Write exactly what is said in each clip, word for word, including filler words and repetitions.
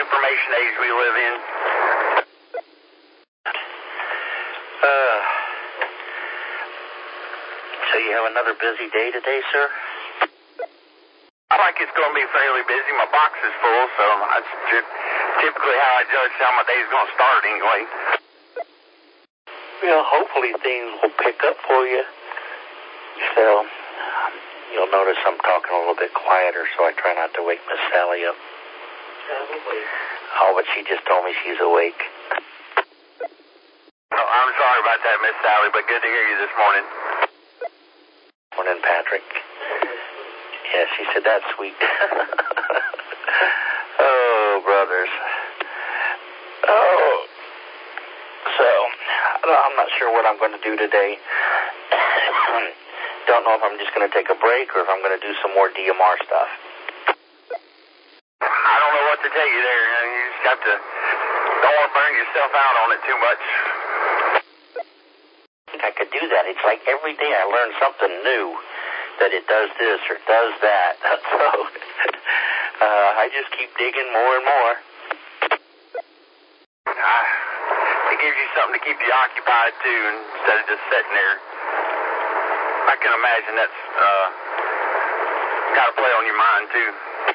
information age we live in. Uh, so you have another busy day today, sir? I like it's going to be fairly busy. My box is full, so that's typically how I judge how my day's going to start anyway. Well, hopefully things will pick up for you. So, you'll notice I'm talking a little bit quieter, so I try not to wake Miss Sally up. Probably. Oh, but she just told me she's awake. Oh, I'm sorry about that, Miss Sally, but good to hear you this morning. Morning, Patrick. Yeah, she said that's sweet. Oh, brothers. Oh. So, I'm not sure what I'm going to do today. Don't know if I'm just going to take a break or if I'm going to do some more D M R stuff. I don't know what to tell you there. You just have to, don't want to burn yourself out on it too much. I think I could do that. It's like every day I learn something new, that it does this or does that. So, uh, I just keep digging more and more. Uh, it gives you something to keep you occupied, too, instead of just sitting there. I can imagine that's uh, got to play on your mind, too.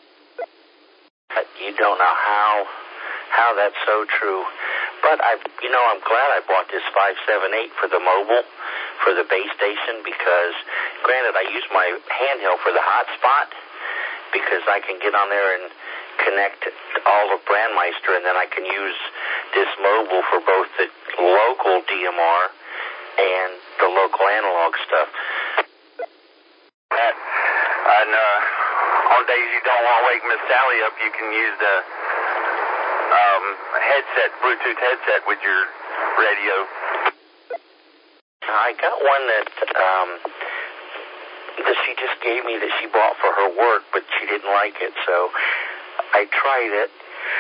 You don't know how, how that's so true. But, I, you know, I'm glad I bought this five seven eight for the mobile, for the base station, because, granted, I use my handheld for the hotspot, because I can get on there and connect all of Brandmeister, and then I can use this mobile for both the local D M R and the local analog stuff. That, and uh, on days you don't want to wake Miss Sally up, you can use the um, headset, Bluetooth headset with your radio. I got one that um, that she just gave me that she bought for her work, but she didn't like it, so I tried it.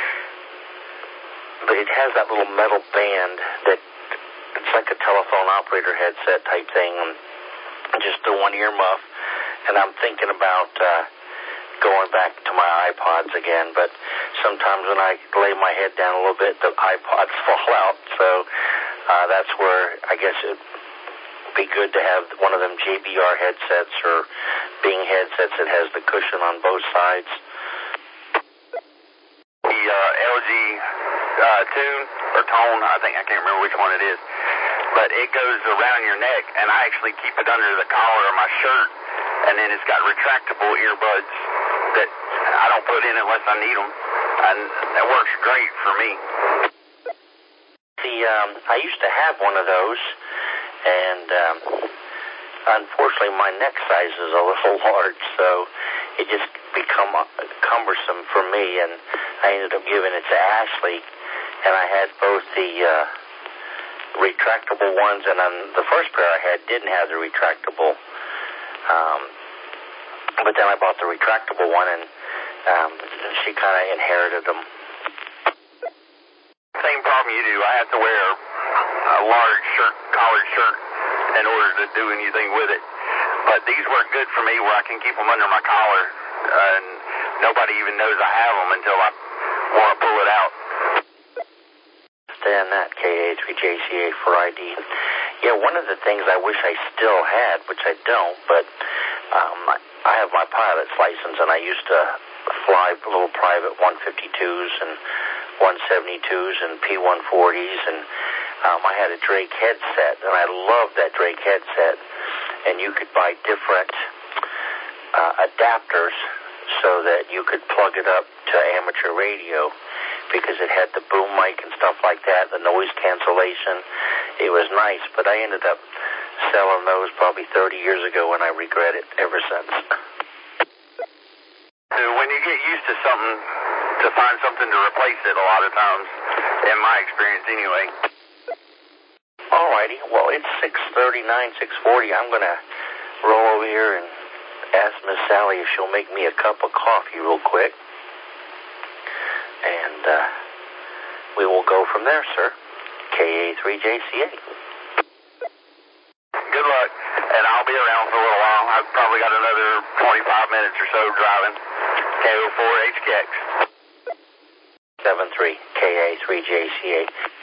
But it has that little metal band that it's like a telephone operator headset type thing, and just the one ear muff. And I'm thinking about uh, going back to my iPods again, but sometimes when I lay my head down a little bit, the iPods fall out. So uh, that's where I guess it'd be good to have one of them J B R headsets or Bing headsets that has the cushion on both sides. The uh, L G uh, Tune or Tone, I think, I can't remember which one it is, but it goes around your neck, and I actually keep it under the collar of my shirt, and then it's got retractable earbuds that I don't put in unless I need them, and that works great for me. The um, I used to have one of those, and um, unfortunately my neck size is a little large, so it just become cumbersome for me, and I ended up giving it to Ashley, and I had both the uh, retractable ones, and on the first pair I had didn't have the retractable, um, but then I bought the retractable one, and um, she kind of inherited them. Same problem you do. I have to wear a large shirt, collared shirt, in order to do anything with it. But these work good for me where I can keep them under my collar, and nobody even knows I have them until I want to pull it out. Understand that, K A three J C A for I D. Yeah, one of the things I wish I still had, which I don't, but um, I have my pilot's license, and I used to fly little private one fifty-twos and one seventy-twos and P one forties, and um, I had a Drake headset, and I loved that Drake headset, and you could buy different uh, adapters so that you could plug it up to amateur radio, because it had the boom mic and stuff like that, the noise cancellation. It was nice, but I ended up selling those probably thirty years ago, and I regret it ever since. So when you get used to something, to find something to replace it a lot of times, in my experience anyway. Alrighty, well, it's six thirty-nine, six forty. I'm going to roll over here and ask Miss Sally if she'll make me a cup of coffee real quick. And uh, we will go from there, sir. K A three J C A. Good luck, and I'll be around for a little while. I've probably got another twenty-five minutes or so driving. K O four H K X. seven three K A three J C A.